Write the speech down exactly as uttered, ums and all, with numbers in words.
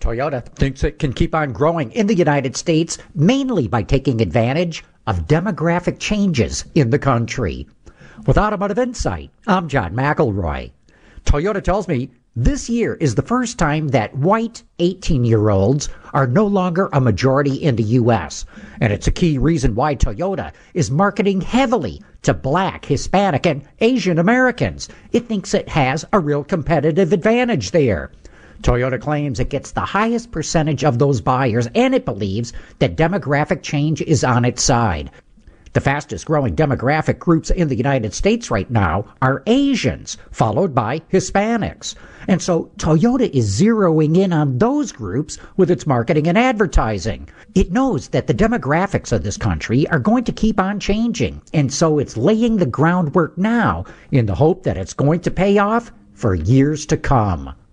Toyota thinks it can keep on growing in the United States mainly by taking advantage of demographic changes in the country. With Automotive Insight, I'm John McElroy. Toyota tells me this year is the first time that white eighteen-year-olds are no longer a majority in the U S, and it's a key reason why Toyota is marketing heavily to Black, Hispanic, and Asian Americans. It thinks it has a real competitive advantage there. Toyota claims it gets the highest percentage of those buyers, and it believes that demographic change is on its side. The fastest growing demographic groups in the United States right now are Asians, followed by Hispanics. And so Toyota is zeroing in on those groups with its marketing and advertising. It knows that the demographics of this country are going to keep on changing, and so it's laying the groundwork now in the hope that it's going to pay off for years to come.